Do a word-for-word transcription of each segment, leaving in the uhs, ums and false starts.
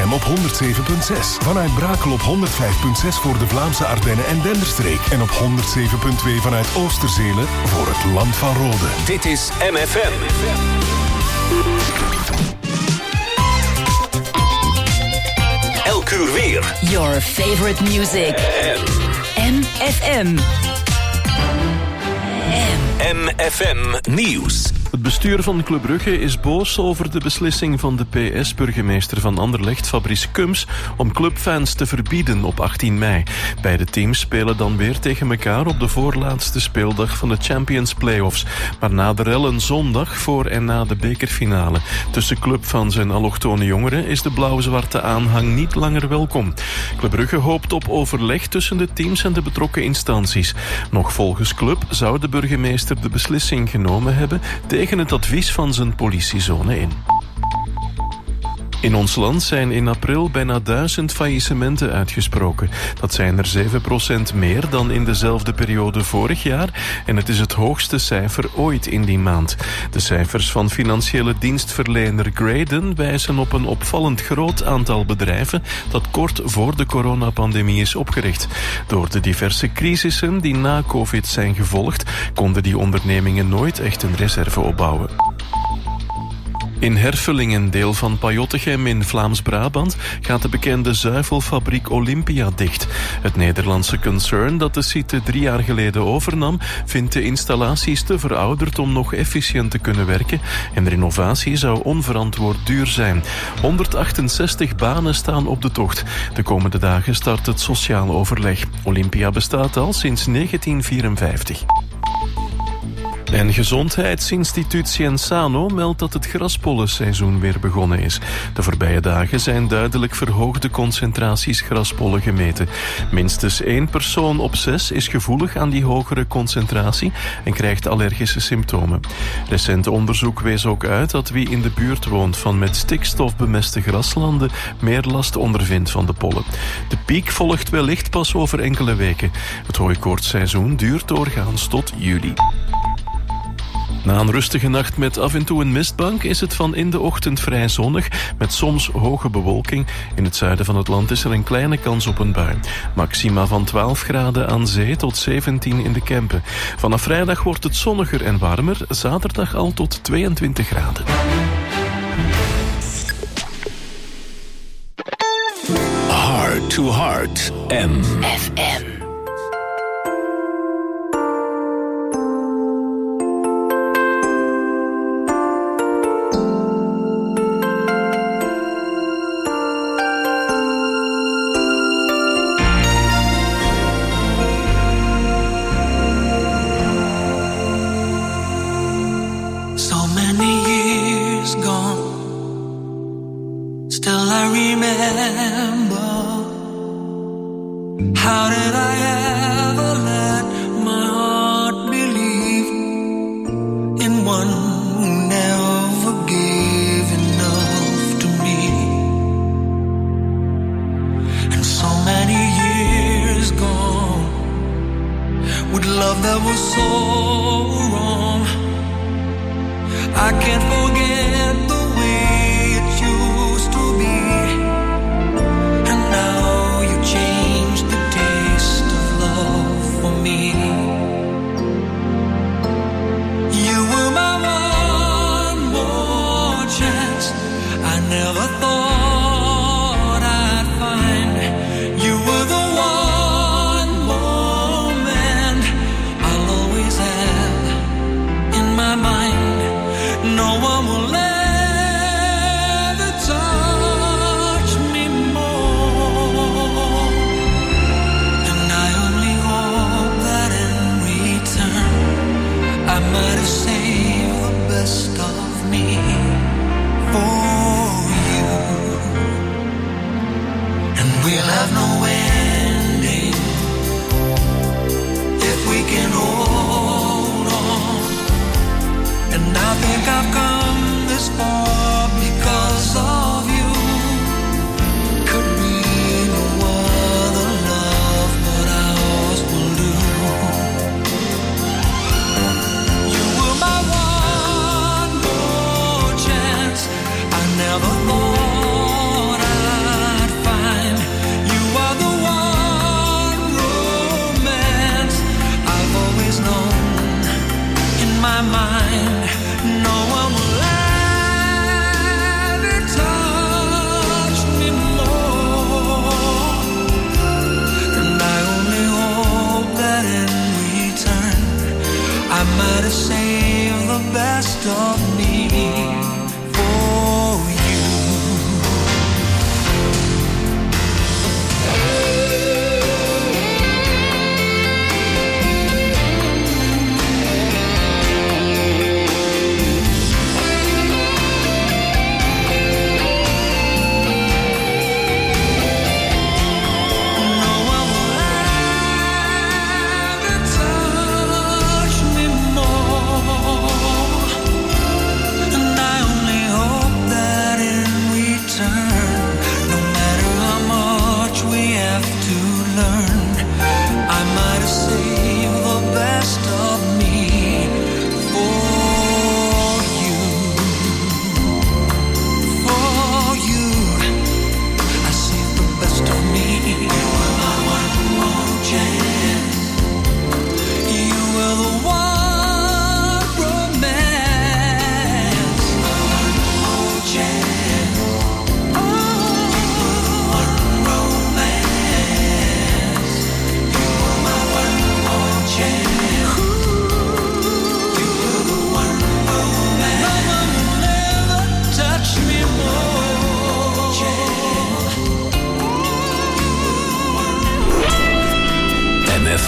M op honderd zeven komma zes. Vanuit Brakel op honderd vijf komma zes voor de Vlaamse Ardennen en Denderstreek. En op honderd zeven komma twee vanuit Oosterzelen voor het Land van Rode. Dit is M F M. Elk uur weer. Your favorite music. M F M. M F M Nieuws. Het bestuur van Club Brugge is boos over de beslissing van de P S-burgemeester van Anderlecht, Fabrice Kums, om clubfans te verbieden op achttien mei. Beide teams spelen dan weer tegen elkaar op de voorlaatste speeldag van de Champions Playoffs. Maar na de rellen zondag voor en na de bekerfinale tussen clubfans en allochtone jongeren is de blauw-zwarte aanhang niet langer welkom. Club Brugge hoopt op overleg tussen de teams en de betrokken instanties. Nog volgens Club zou de burgemeester de beslissing genomen hebben tegen het advies van zijn politiezone in. In ons land zijn in april bijna duizend faillissementen uitgesproken. Dat zijn er zeven procent meer dan in dezelfde periode vorig jaar en het is het hoogste cijfer ooit in die maand. De cijfers van financiële dienstverlener Graydon wijzen op een opvallend groot aantal bedrijven dat kort voor de coronapandemie is opgericht. Door de diverse crisissen die na COVID zijn gevolgd, konden die ondernemingen nooit echt een reserve opbouwen. In Herfelingen, deel van Pajottegem in Vlaams-Brabant, gaat de bekende zuivelfabriek Olympia dicht. Het Nederlandse concern dat de site drie jaar geleden overnam, vindt de installaties te verouderd om nog efficiënt te kunnen werken en de renovatie zou onverantwoord duur zijn. honderdachtenzestig banen staan op de tocht. De komende dagen start het sociaal overleg. Olympia bestaat al sinds negentien vierenvijftig. En Gezondheidsinstituut Cienzano meldt dat het graspollenseizoen weer begonnen is. De voorbije dagen zijn duidelijk verhoogde concentraties graspollen gemeten. Minstens één persoon op zes is gevoelig aan die hogere concentratie en krijgt allergische symptomen. Recent onderzoek wees ook uit dat wie in de buurt woont van met stikstof bemeste graslanden meer last ondervindt van de pollen. De piek volgt wellicht pas over enkele weken. Het hooikoortsseizoen duurt doorgaans tot juli. Na een rustige nacht met af en toe een mistbank is het van in de ochtend vrij zonnig met soms hoge bewolking. In het zuiden van het land is er een kleine kans op een bui. Maxima van twaalf graden aan zee tot zeventien in de Kempen. Vanaf vrijdag wordt het zonniger en warmer, zaterdag al tot tweeëntwintig graden. Heart to Heart M F M. Never thought I'd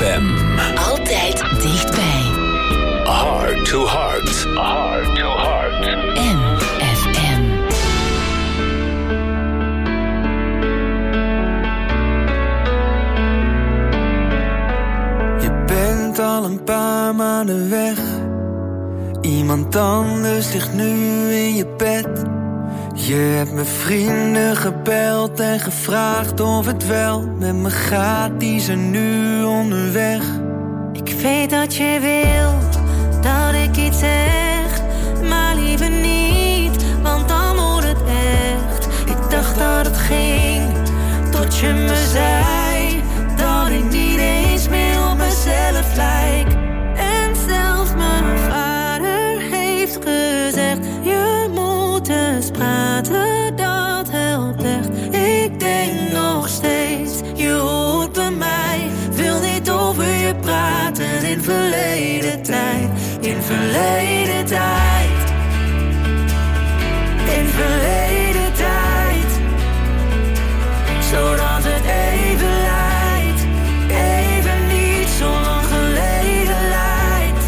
F M. Altijd dichtbij. Heart to heart. Heart to heart. M F M. Je bent al een paar maanden weg. Iemand anders ligt nu in je bed. Je hebt mijn vrienden gebeld en gevraagd of het wel met me gaat. Die zijn nu onderweg. Ik weet dat je wil dat ik iets zeg, maar liever niet, want dan wordt het echt. Ik dacht dat het ging, tot je me zei dat ik niet eens meer op mezelf lijk. En zelfs mijn vader heeft gezegd, je moet eens praten, dat helpt echt. Ik denk nog steeds, je hoort bij mij, wil niet over je praten in verleden tijd. In verleden tijd. In verleden tijd. Zodat het even lijkt. Even niet zo lang geleden lijkt.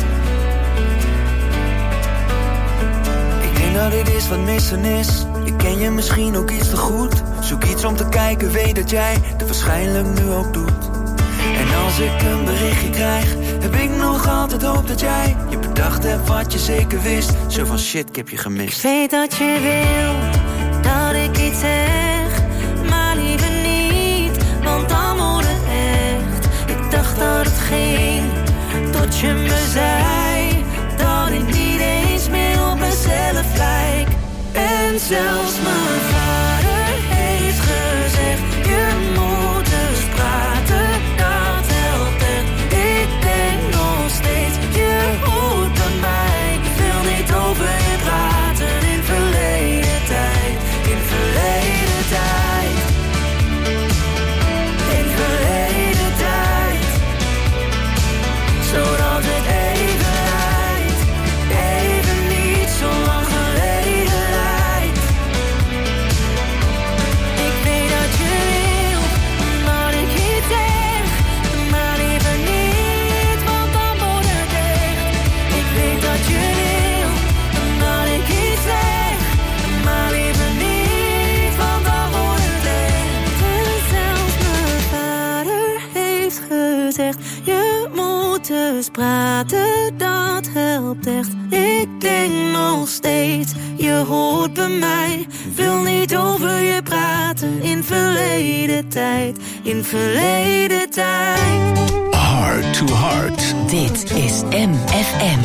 Ik denk dat dit is wat missen is. Ik ken je misschien ook iets te goed. Zoek iets om te kijken, weet dat jij het waarschijnlijk nu ook doet. En als ik een berichtje krijg, heb ik nog altijd hoop dat jij je bedacht hebt wat je zeker wist. Zo van shit, ik heb je gemist. Ik weet dat je wil dat ik iets zeg, maar liever niet, want dan wordt het echt. Ik dacht dat het ging, tot je me zei dat ik niet eens meer op mezelf lijk. En zelfs mijn vader heeft gezegd, je moet eens praten, dat helpt echt. Ik denk nog steeds, je hoort bij mij. Ik wil niet over je praten in verleden tijd. In verleden tijd. In verleden tijd. Zodat het even lijkt. Even niet zo lang geleden lijkt. Ik weet dat je wil dat ik iets zeg, maar liever niet, want dan wordt het echt. Ik weet dat je wil dat ik iets zeg, maar liever niet, want dan wordt het echt. En zelfs mijn vader heeft gezegd, je moet eens praten, dat helpt echt. Ik denk nog steeds, je hoort bij mij. Wil niet over je praten in verleden tijd. In verleden tijd. Heart to heart. Dit is M F M.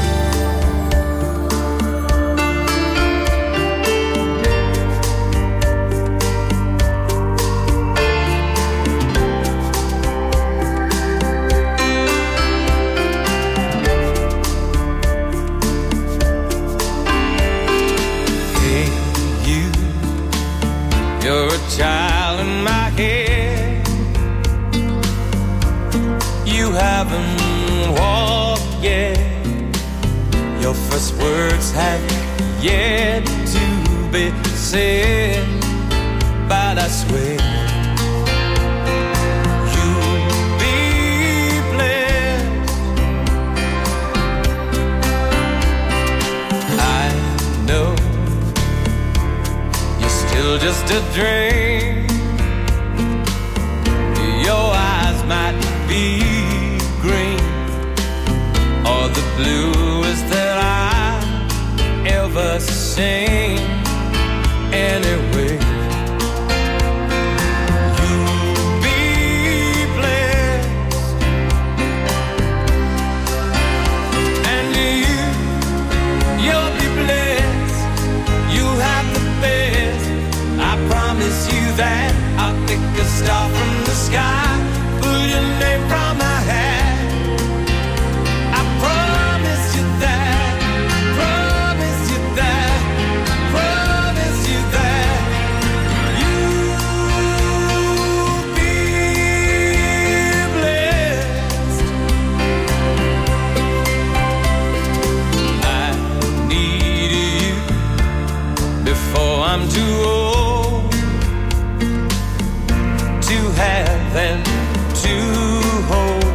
Hey, you, you're a child in my head. You haven't walked yet. Your first words have yet to be said. But I swear you'll be blessed. I know you're still just a dream. Your eyes might be green or the bluest that I've ever seen. Anyway, you'll be blessed, and you, you'll be blessed. You'll have the best. I promise you that. I'll pick a star from the sky, pull your name from my hat. I promise you that, promise you that, promise you that. You'll be blessed. I need you before I'm too old to have and to hold.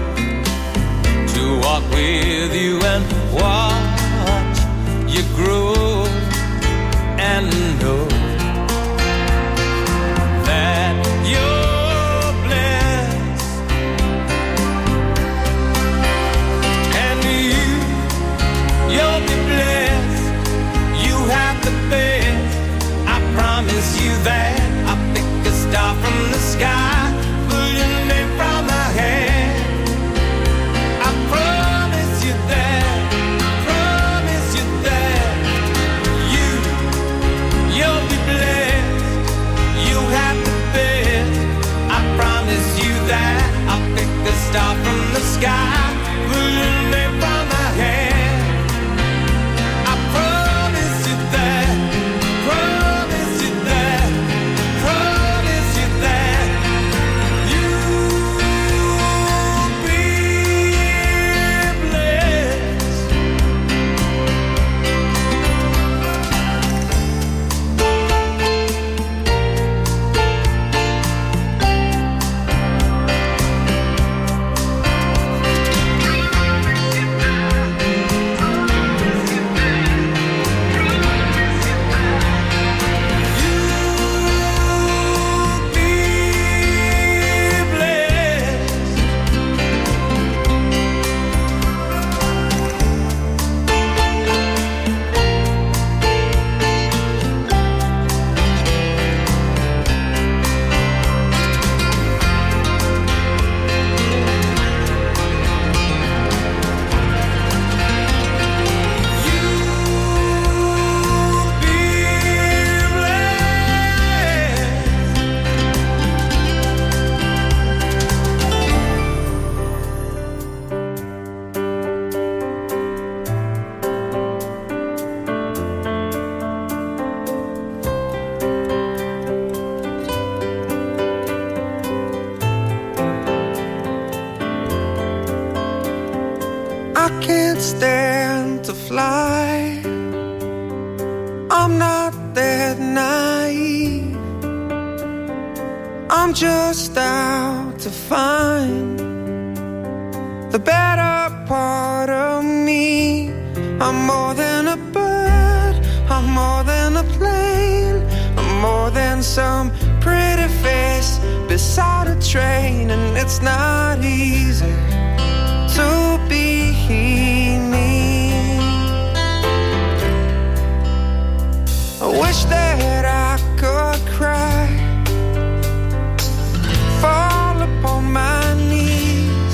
stand to fly. I'm not that naive. I'm just out to find the better part of me. I'm more than a bird, I'm more than a plane, I'm more than some pretty face beside a train. And it's not easy to be me. I wish that I could cry, fall upon my knees,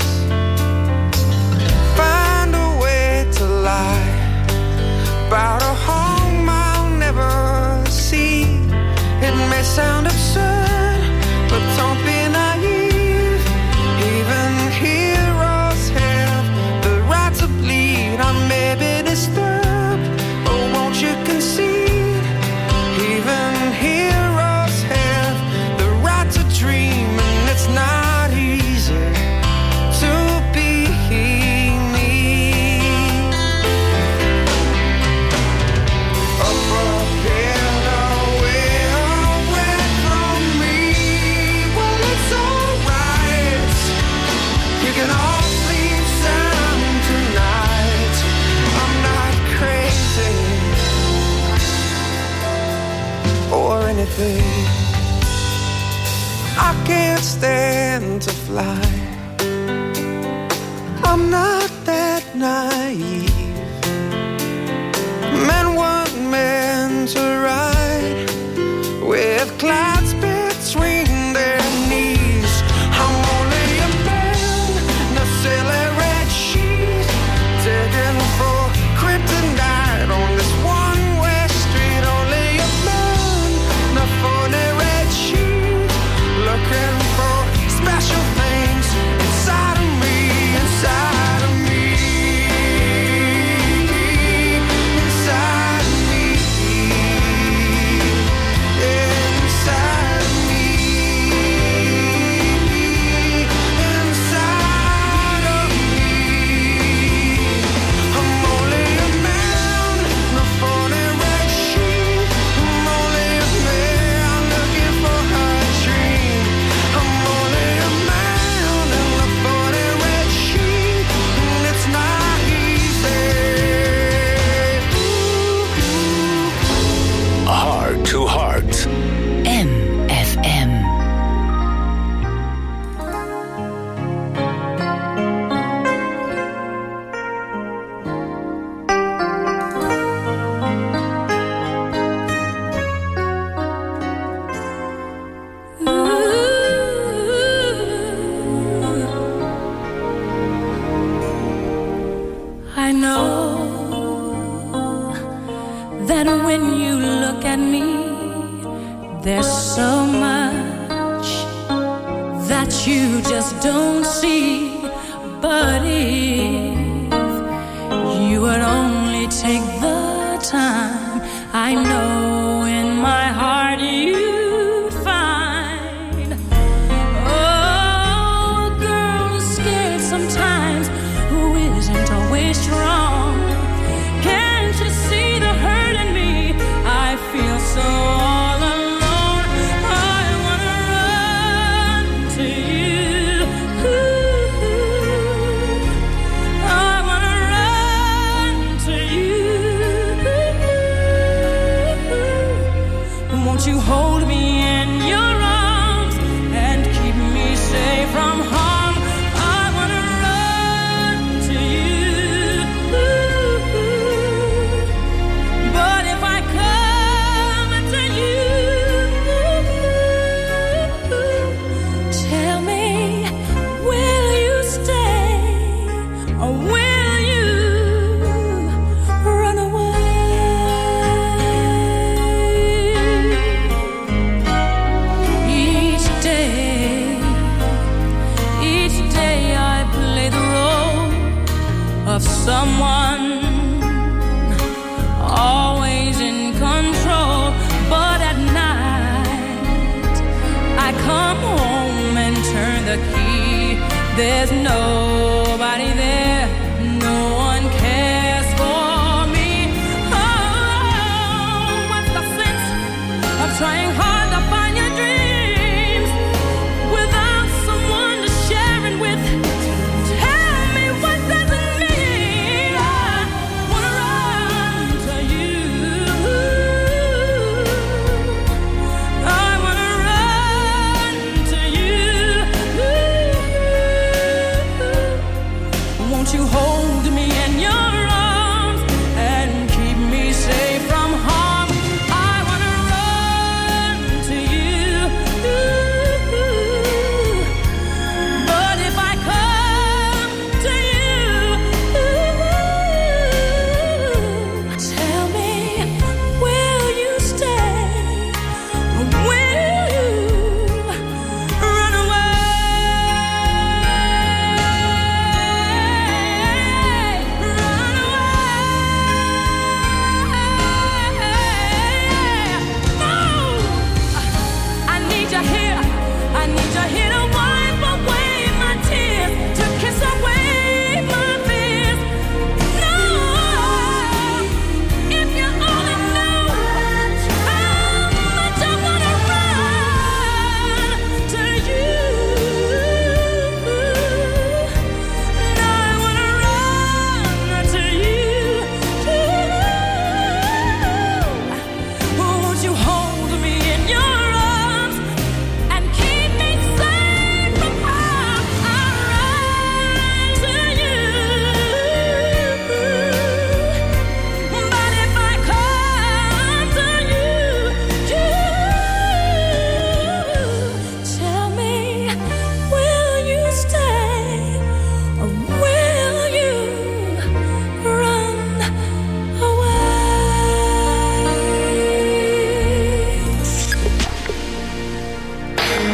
find a way to lie about a home I'll never see. It may sound absurd, but don't be naive. Even heroes have the right to bleed. I may be disturbed, but won't you concede? Even heroes have the right to dream, and it's not easy to be me. Up ahead, away, away from me. Well, it's alright. You can all sleep sound tonight. I'm not crazy or anything. I can't stand to fly. I'm not that naive. Men weren't meant to ride with clouds between their knees. I'm only a man in a silly red sheet, taken for kryptonite on this one-way street. Only a man in a phony red sheet, looking for special things inside of me, inside of me, inside of me, inside of me, inside of me. I'm only a man in a phony red sheet. I'm only a man looking for a dream. I'm only a man in a phony red sheet, and it's not easy. Heart to Heart. M F M. I know that when you look at me, there's so much that you just don't see. But if you would only take the time, I know in my heart you'd find. Oh, a girl is scared sometimes who isn't always strong. Can't you see the hurt in me? I feel so all alone. I wanna run to you. I wanna run to you. Won't you hold me in your arms and keep me safe from harm? I wanna run to you. But if I come to you, tell me, will you stay or will you run away? Each day, each day I play the role of someone always in control. But at night I come home and turn the key. There's nobody there, no one cares.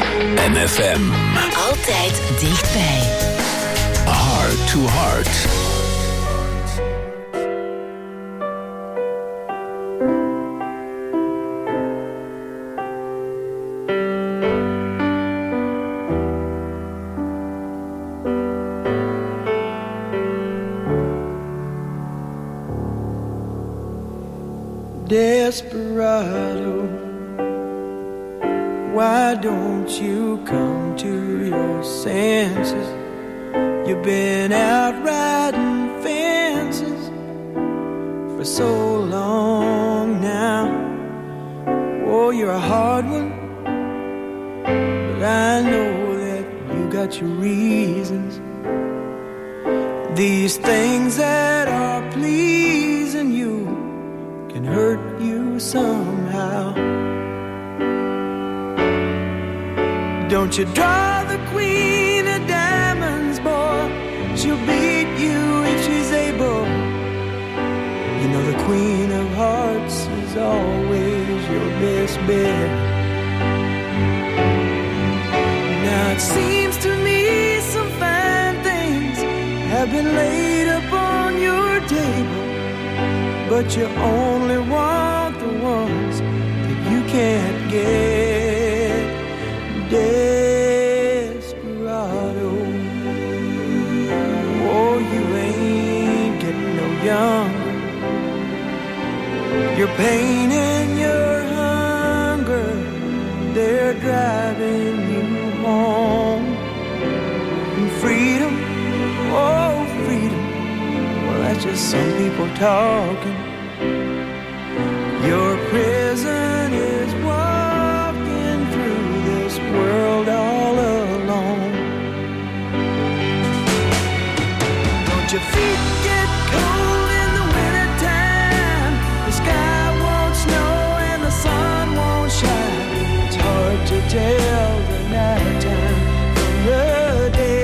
M F M. Altijd dichtbij. Heart to Heart. Desperado, why don't you come to your senses? You've been out riding fences for so long now. Oh, you're a hard one, but I know that you got your reasons. These things that are pleasing you can hurt you somehow. Don't you draw the queen of diamonds, boy. She'll beat you if she's able. You know the queen of hearts is always your best bet. Now it seems to me some fine things have been laid upon your table, but you only want the ones that you can't get. Desperado, oh, you ain't getting no younger. Your pain and your hunger, they're driving you home. And freedom, oh, freedom, well, that's just some people talking. Your prison is walking through this world all alone. Don't your feet get cold in the wintertime? The sky won't snow and the sun won't shine. It's hard to tell the nighttime from the day.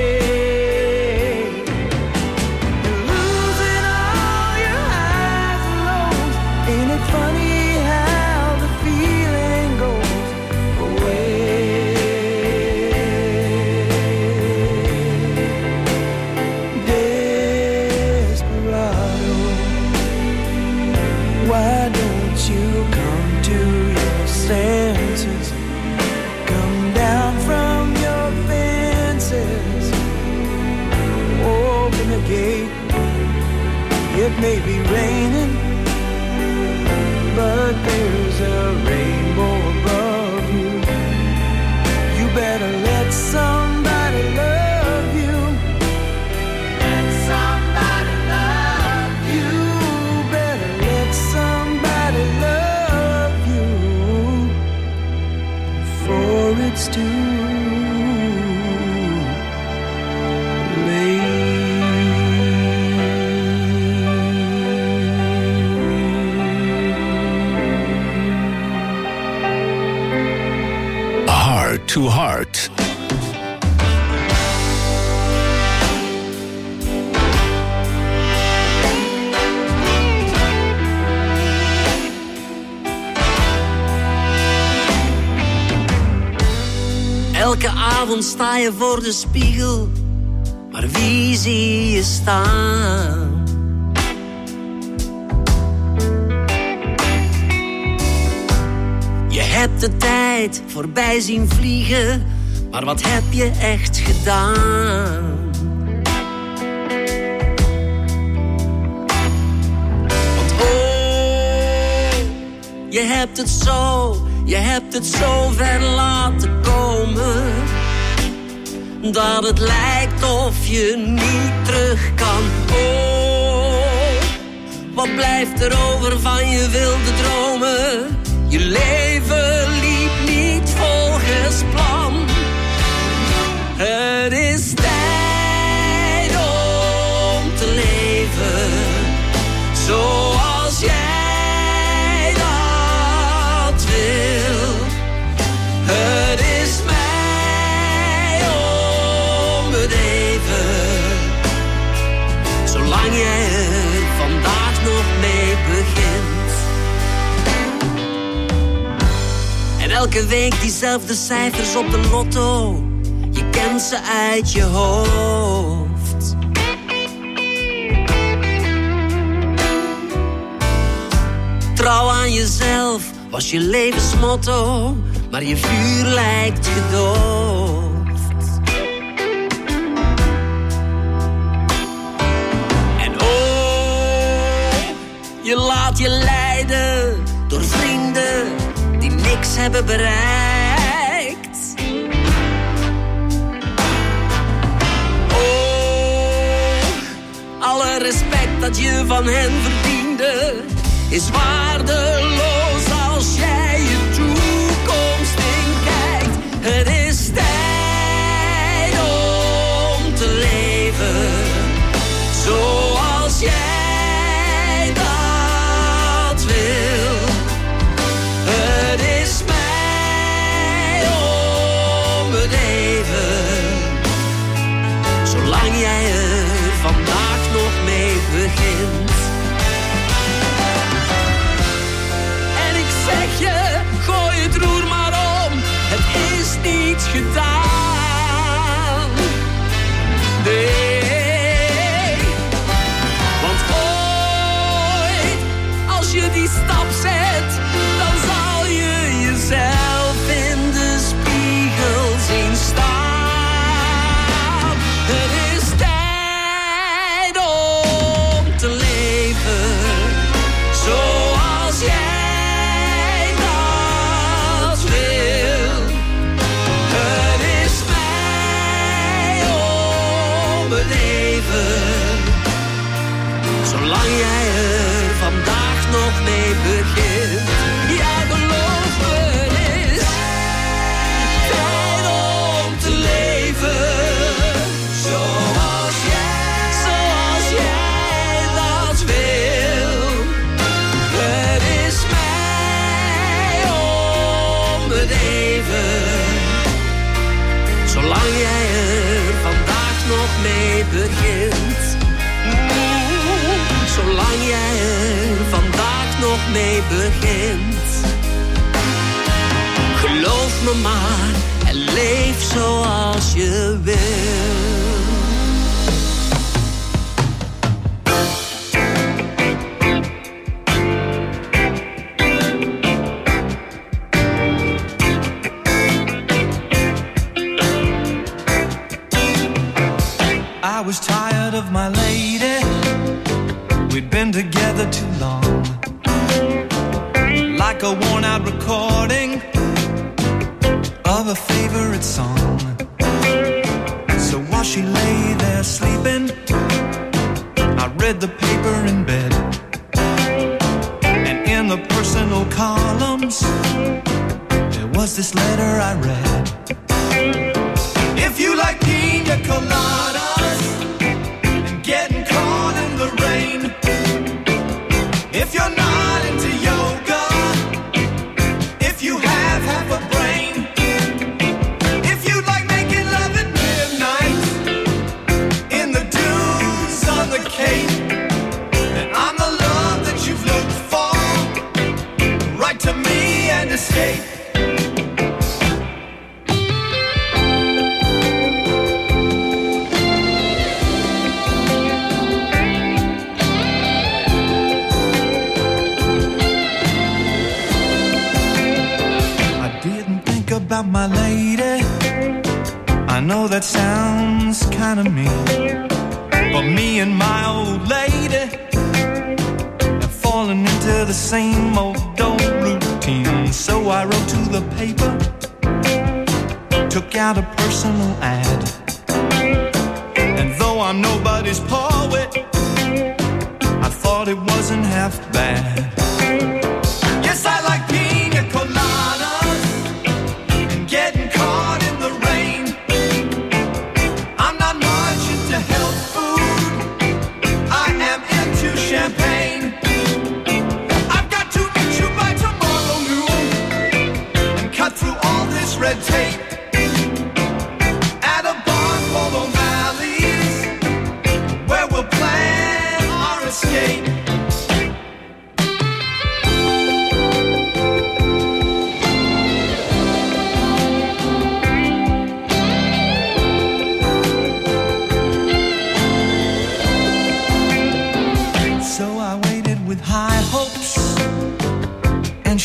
Funny how the feeling goes away. Desperado, why don't you come to your senses? Come down from your fences. Open the gate. It may be raining, but there's a rainbow above you. You better let somebody love you. Let somebody love you. Better let somebody love you before it's too late. Heart to Heart. Elke avond sta je voor de spiegel, maar wie zie je staan? Je hebt de tijd voorbij zien vliegen, maar wat heb je echt gedaan? Want oh, je hebt het zo, je hebt het zo ver laten komen, dat het lijkt of je niet terug kan. Oh, wat blijft er over van je wilde dromen? Je leven liep niet volgens plan. Het is tijd om te leven zoals jij dat wil. Het is mij om het even, zolang jij er vandaag nog mee begint. Elke week diezelfde cijfers op de lotto. Je kent ze uit je hoofd. Trouw aan jezelf was je levensmotto, maar je vuur lijkt gedoofd. En oh, je laat je leiden door vrienden die niks hebben bereikt. Oh, alle respect dat je van hen verdiende is waardeloos als jij je toekomst inkijkt. Het is tijd om te leven zoals jij dat wil. Het is mij om het even, zolang jij er vandaag nog mee begint. Zeg je, gooi het roer maar om, het is niet gedaan. Nee, want ooit, als je die stap zet, dan zal je jezelf in de spiegel zien staan. Het is tijd om te leven zoals jij. Zolang jij er vandaag nog mee begint. Ja, geloof me, het is tijd om te leven. Zoals jij, zoals jij dat wil. Het is mij om het even. Zolang jij er vandaag nog mee begint. Zolang jij er vandaag nog mee begint. Geloof me maar en leef zoals je wil. I was tired of my lady. We'd been together too long, like a worn-out recording of a favorite song. So while she lay there sleeping, I read the paper in bed. And in the personal columns, there was this letter I read. If you like pina coladas and getting caught in the rain, if you're not into yoga, if you have half a brain, if you like making love at midnight in the dunes on the Cape, then I'm the love that you've looked for. Write to me and escape. About my lady, I know that sounds kind of mean, but me and my old lady have fallen into the same old old routine. So I wrote to the paper, took out a personal ad, and though I'm nobody's poet, I thought it wasn't half bad. Yes, I like pina coladas, getting caught in the rain. I'm not much into health food, I am into champagne. I've got to meet you by tomorrow noon and cut through all this red tape at a bar called O'Malley's, where we'll plan our escape.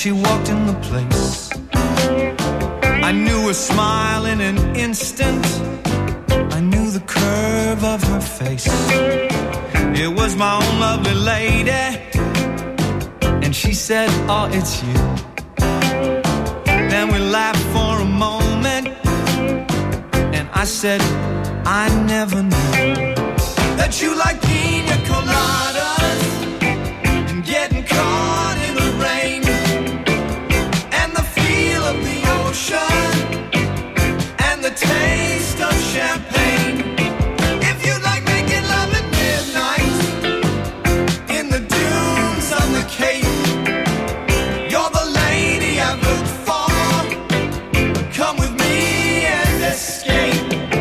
she walked in the place. I knew her smile in an instant. I knew the curve of her face. It was my own lovely lady. And she said, oh, it's you. Then we laughed for a moment. And I said, I never knew that you like pina coladas and getting caught in the rain and the feel of the ocean and the taste of champagne. If you like making love at midnight in the dunes on the Cape, you're the lady I've looked for. Come with me and escape.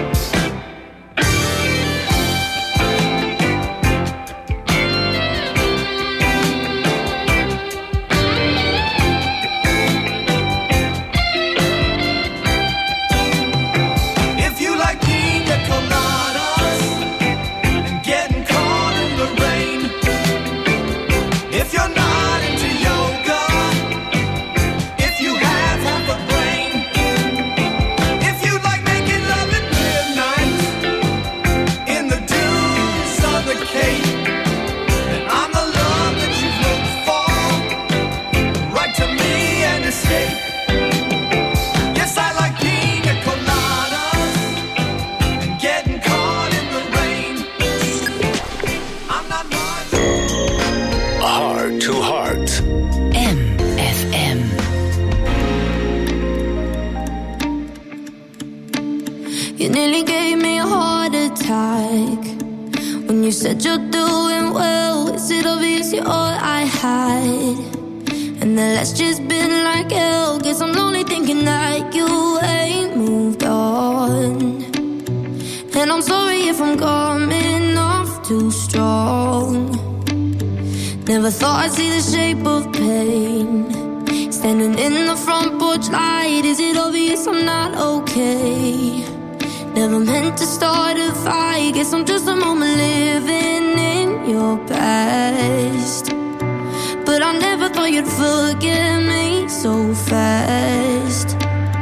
You said you're doing well. Is it obvious you're all I hide? And the last just been like hell. Guess I'm only thinking that you ain't moved on. And I'm sorry if I'm coming off too strong. Never thought I'd see the shape of pain. Standing in the front porch light. Is it obvious I'm not okay? Never meant to start a fight. Guess I'm just a moment living in your past. But I never thought you'd forgive me so fast.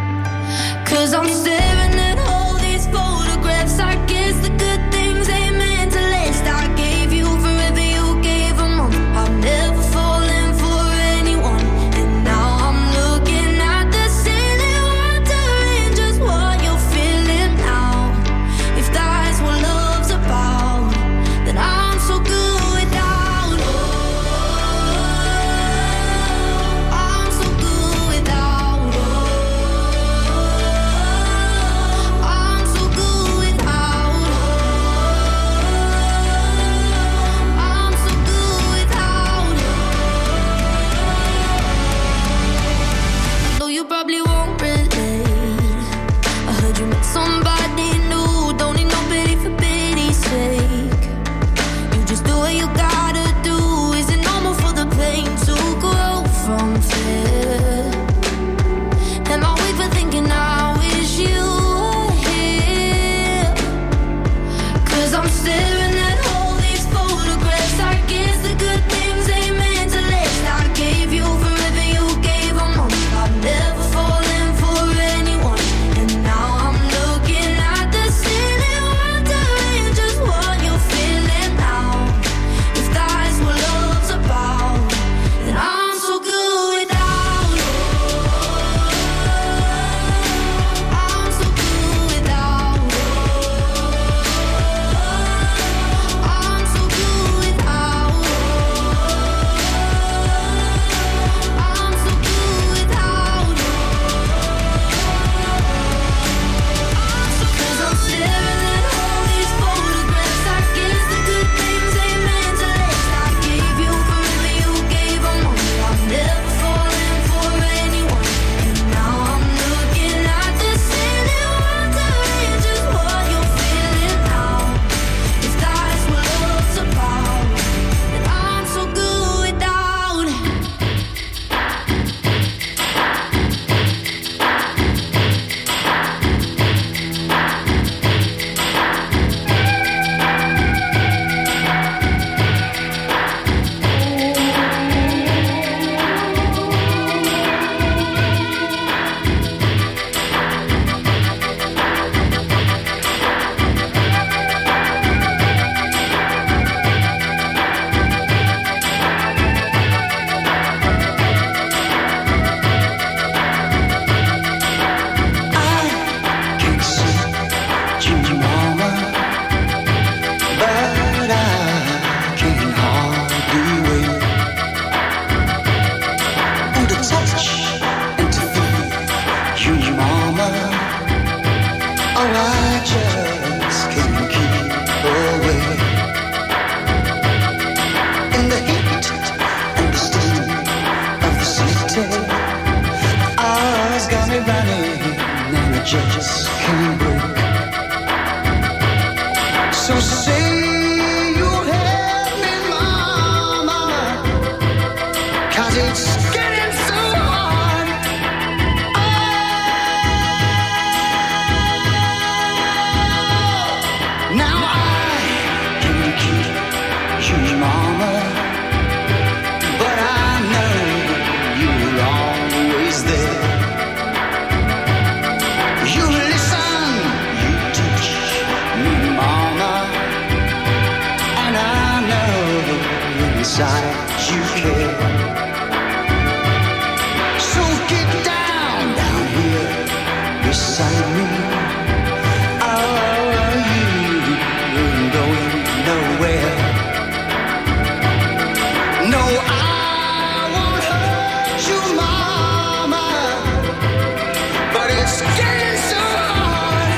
Cause I'm staring at all these photographs. I guess the good things ain't meant to last. I gave you forever, you gave a month. I'm never falling for anyone. And now I'm looking at the ceiling, wondering just what you're feeling now. If that's what love's about, then I'm so good without. Oh, I'm so good without. Oh, I'm so good without. Oh, I'm so good without. Though you probably won't relate. I heard you met somebody new. Don't need no pity for pity's sake. You just do what you gotta do. Is it normal for the pain to grow from fear? Am I weak for thinking I wish you were here? Cause I'm staring at all these photographs. I guess the good things ain't meant to last. I gave you forever, you gave a month. I'm never falling for anyone. And now I'm looking I just can't keep away. In the heat and the steam of the city, eyes got me running and I just can't break. So say you help me, mama, 'cause it's getting so hard. Oh, now I can keep you, mama, but I know you're always there. You listen, you teach me, mama, and I know inside you care. So get down, down here beside me. Oh, you ain't going nowhere. No, I won't hurt you, mama, but it's getting so hard.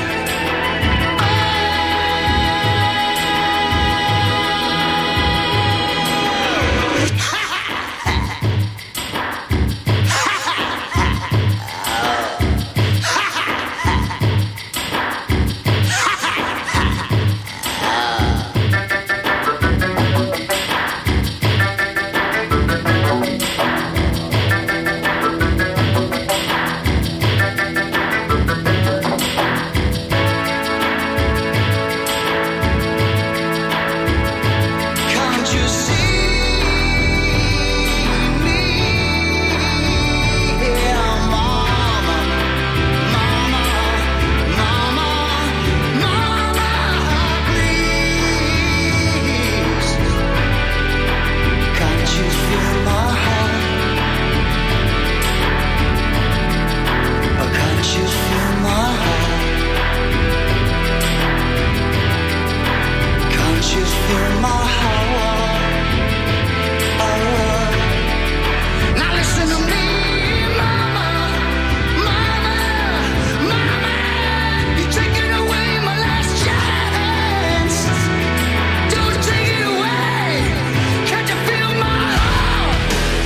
Can't you see me here, mama, mama, mama, mama, please? Can't you feel my heart? Or can't you feel my heart? Can't you feel my heart? Oh, now listen to me, mama, mama, mama. You're taking away my last chance. Don't take it away. Can't you feel my heart?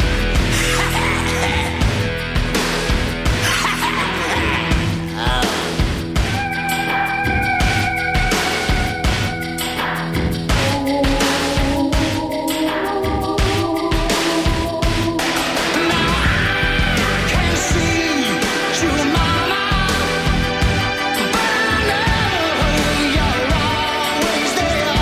Can't see you, mama, but I know you're always there.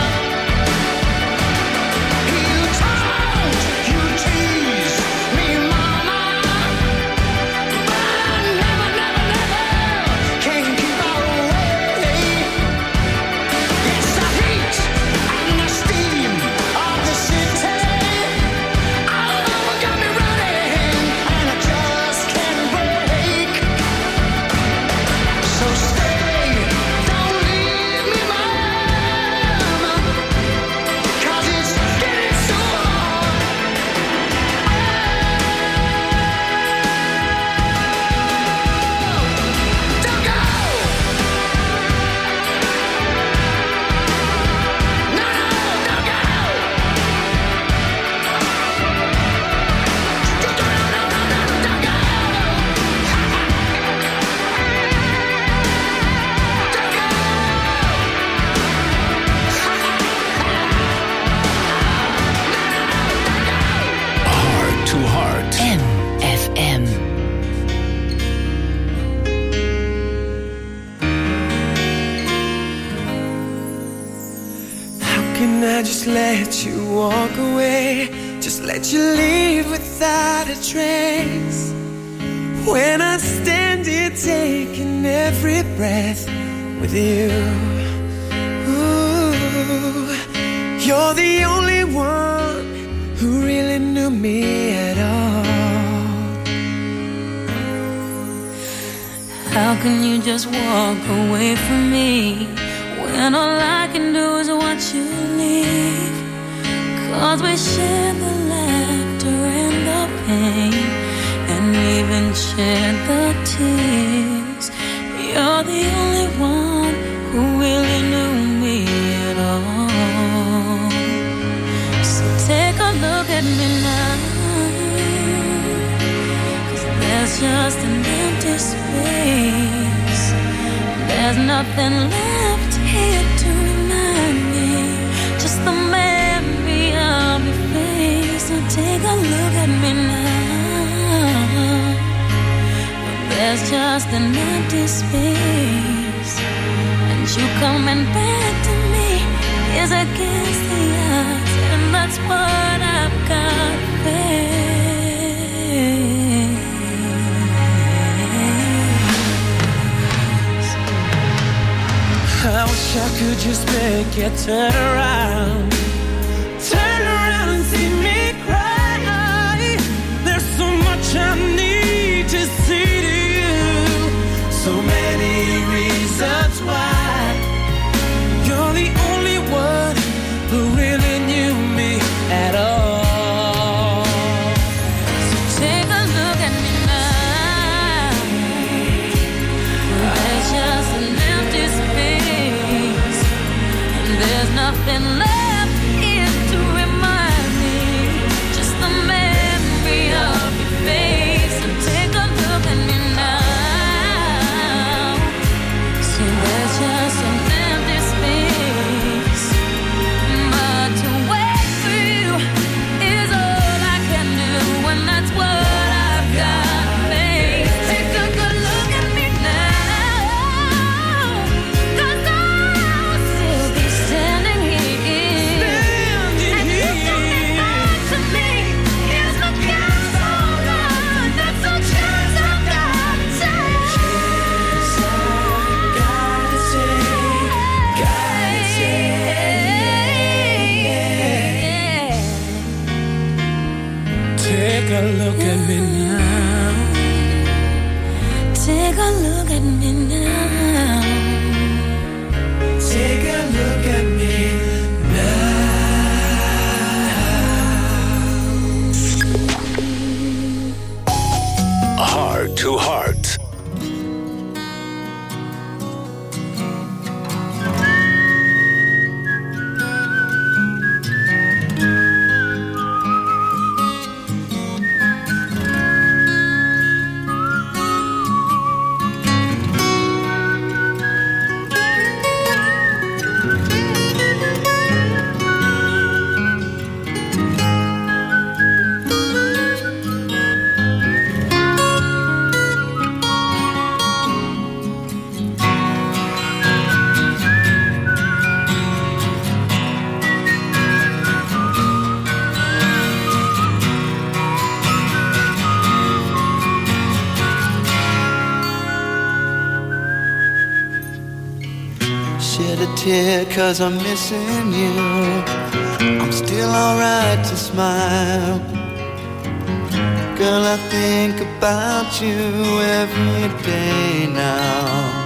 You taunt, you tease me, mama, but I never, never, never can keep away. It's the heat and the steam of the city. Oh, got me running and I just can't break. So stay, don't leave me, mama, 'cause it's getting so hard. Don't go. No, no, don't go. Don't go, no, no, no, no, don't go. Don't go. Heart to Heart. M F M. How can I just let you walk away? Just let you leave without a trace. When I stand here taking every breath with you. Ooh, you're the only one who really knew me at all. How can you just walk away from me when all I can do is watch you leave? 'Cause we share the laughter and the pain, and even shed the tears. You're the only one There's nothing left here to remind me, just the memory of your face. So take a look at me now. There's just an empty space, and you coming back to me is against the odds, and that's what I've got to face. I wish I could just make you turn around, turn around and see me cry. There's so much I need to see to you, so many reasons why. You're the only one who really knew me at all. So take a look at me now. There's just an empty space, and there's nothing left here to remind me, just the memory of your face. So take a look at me now. See, there's just an empty space, but to wait for you is all I can do, and that's what I've got to face. Take a good look at me now, 'cause I'll still be standing here, and you coming back to me is the chance I've got. That's the chance I've got to take. Take a look at me now. Take a look at me now. Take a look at me Heart to Heart. Shed a tear 'cause I'm missing you. I'm still alright to smile. Girl, I think about you every day now.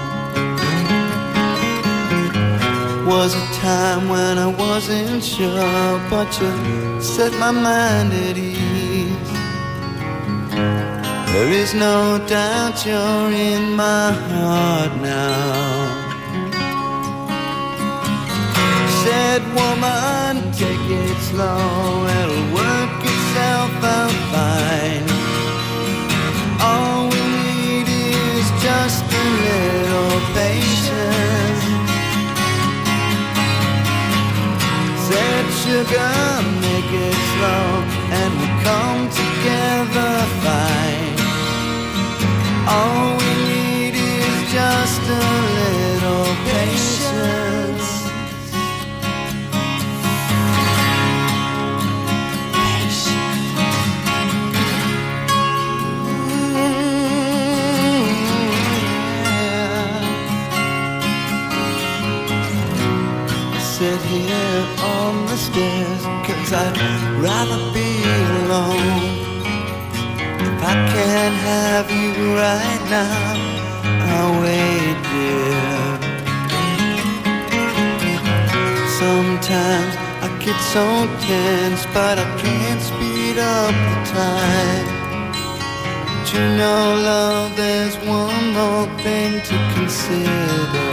Was a time when I wasn't sure, but you set my mind at ease. There is no doubt you're in my heart now. Said woman, take it slow, it'll work itself out fine. All we need is just a little patience. Said sugar, make it slow, and we'll come together fine. All we need is just a little patience. Sit here on the stairs, 'cause I'd rather be alone. If I can't have you right now, I'll wait, dear. Sometimes I get so tense, but I can't speed up the time. But you know, love, there's one more thing to consider.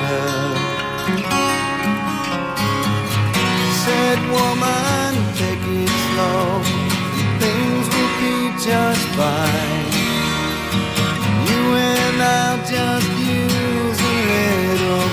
Said woman, take it slow, things will be just fine. You and I'll just use a little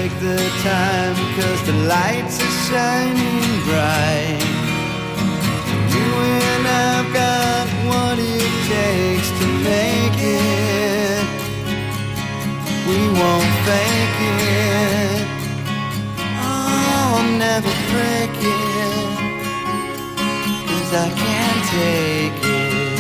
take the time, cause the lights are shining bright. You and I've got what it takes to make it. We won't fake it. Oh, I'll never break it, cause I can't take it.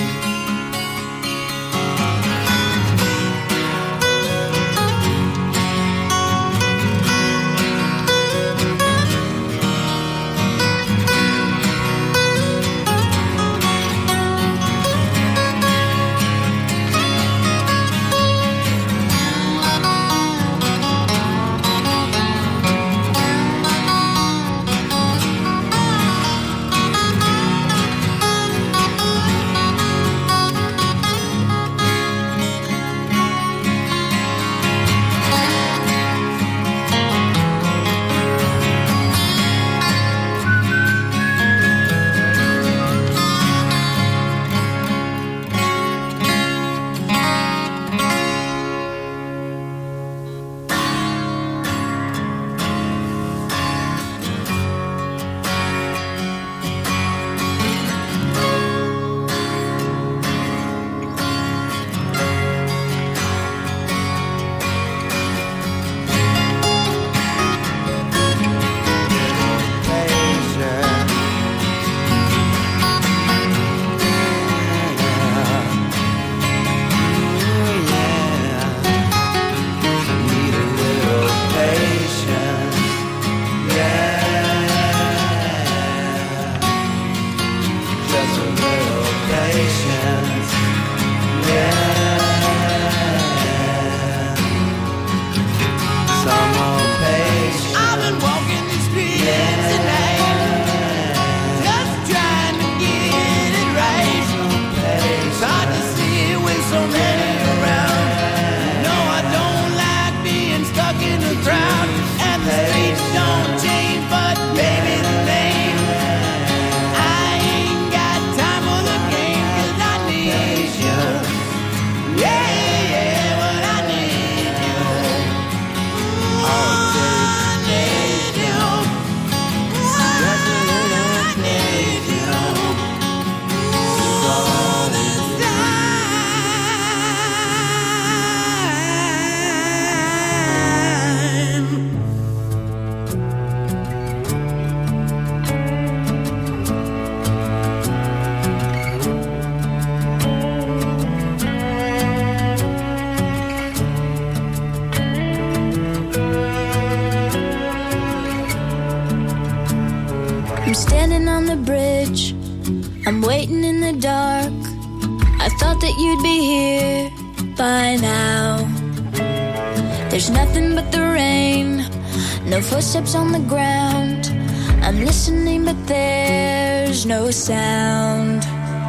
I'm standing on the bridge, I'm waiting in the dark. I thought that you'd be here by now. There's nothing but the rain, no footsteps on the ground. I'm listening but there's no sound.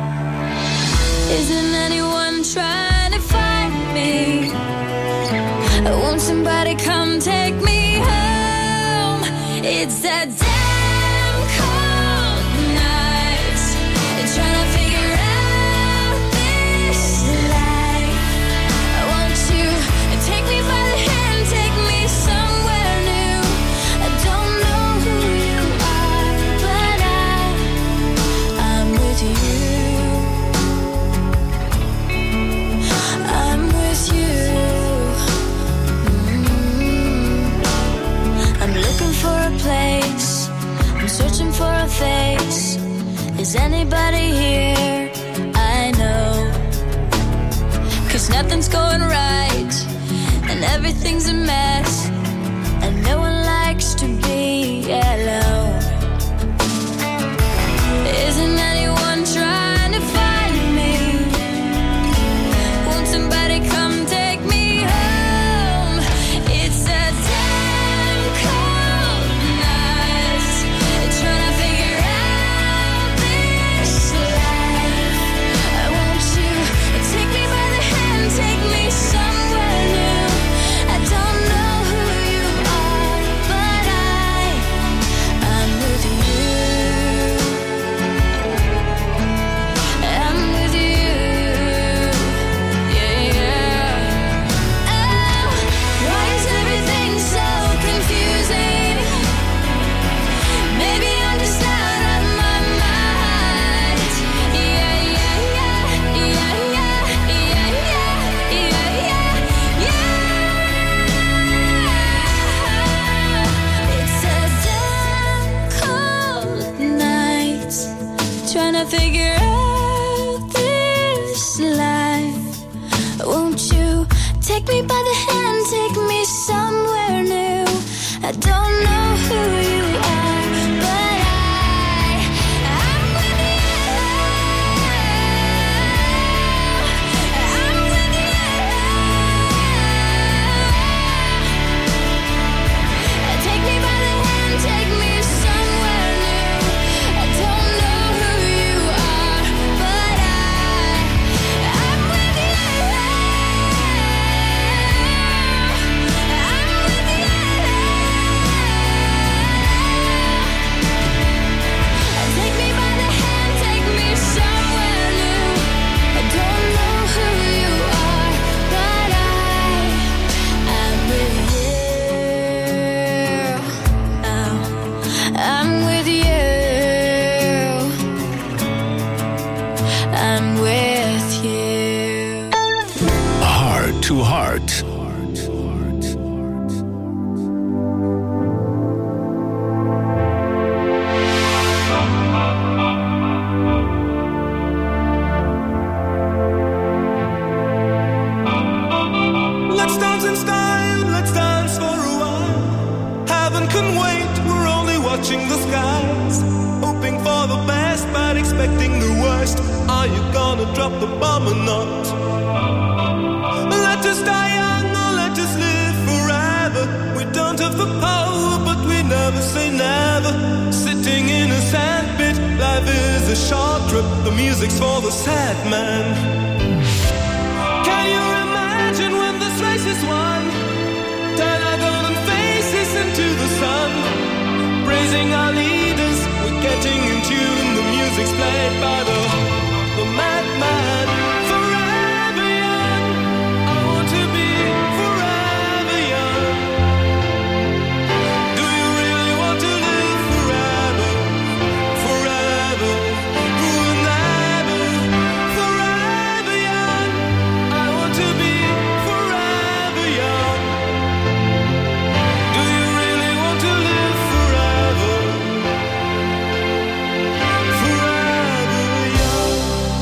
Isn't anyone trying to find me? Won't somebody come take me home? It's that damn cold night, trying to figure out this life. Won't you take me by the hand, take me somewhere new? I don't know who you are, but I, I'm with you. I'm with you. I'm looking for a place, I'm searching for a face. Is anybody here? I know, 'cause nothing's going right and everything's a mess, and no one likes to be alone. Isn't anyone trying to find me? Won't somebody come take me home? It's a damn cold night, trying to figure out this life. Won't you take me by the hand, take me somewhere new? I don't know who you are, but I, Take me by the hand, take me somewhere new. I don't know who you are, but I, I'm with you. I'm with you. Take me by the hand, take me somewhere new. I don't know who you are, but I, I'm with you. Take me by the hand, take me somewhere new. I don't know who you are, but I, I'm with you. Oh, I'm with you. I'm with you. Heart to Heart. Let's dance in style, let's dance for a while. Heaven can wait, we're only watching the skies. Hoping for the best, but expecting the worst. Are you gonna drop the bomb or not? Let us die young or let us live forever. We don't have the power, but we never say never. Sitting in a sandpit, life is a short trip. The music's for the sad man. Can you imagine when this race is won? Turn our golden faces into the sun. Praising our leaders, we're getting in tune. The music's played by the, the madman. Forever young, I want to be forever young. Do you really want to live forever? Forever, forever, forever young. I want to be forever young. Do you really want to live forever? Forever young.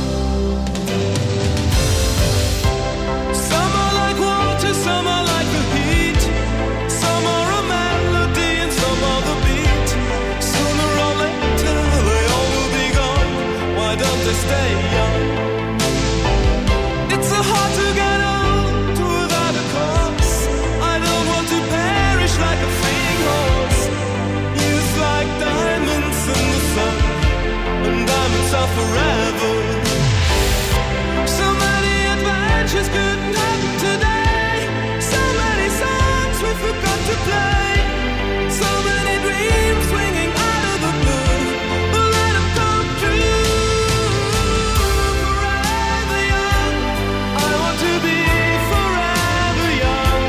Some are like water, some are like the heat. Some are a melody and some are the beat. Sooner or later they all will be gone. Why don't they stay young? It's so hard to get old without a cause. I don't want to perish like a fleeing horse. Youth like diamonds in the sun, and diamonds are forever. So many adventures couldn't happen today. So many songs we forgot to play. So many dreams swinging out of the blue. But let them come true. Forever young, I want to be forever young.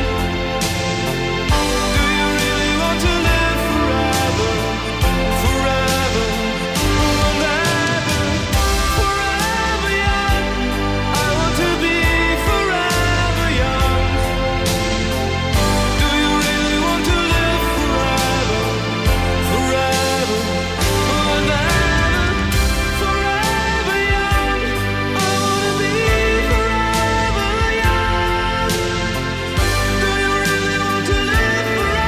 Do you really want to live forever? Forever, forever, forever young. I want to be forever young. Do you really want to live forever? Forever, forever, forever young. I want to be forever young. Do you really want to live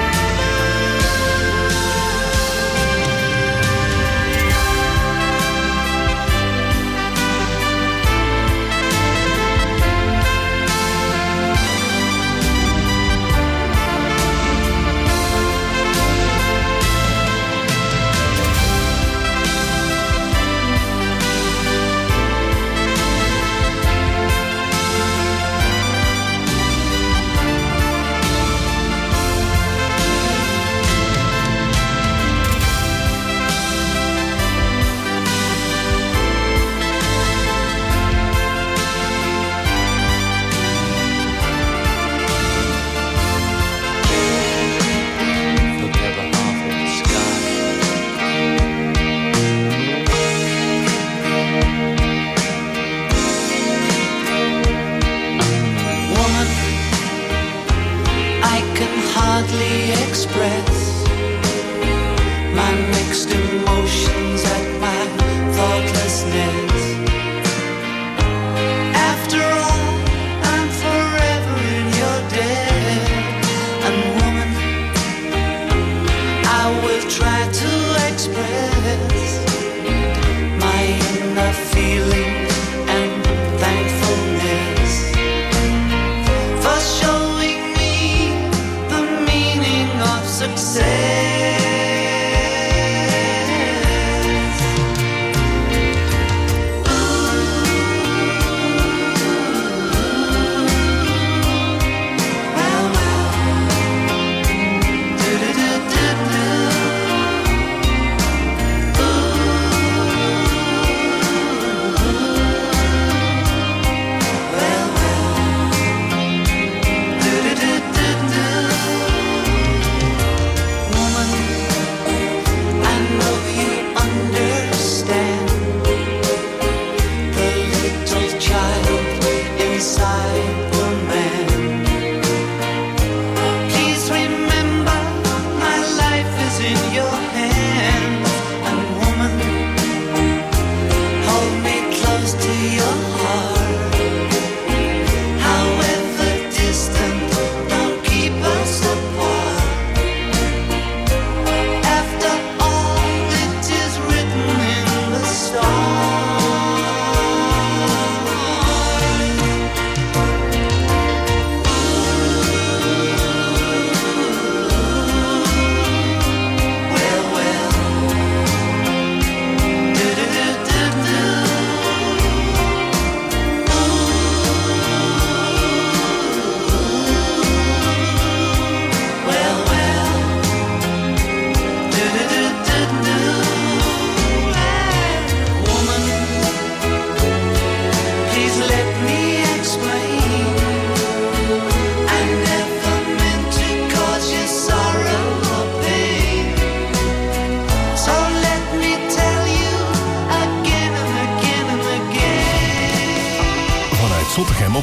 Woman, I can hardly express my mixed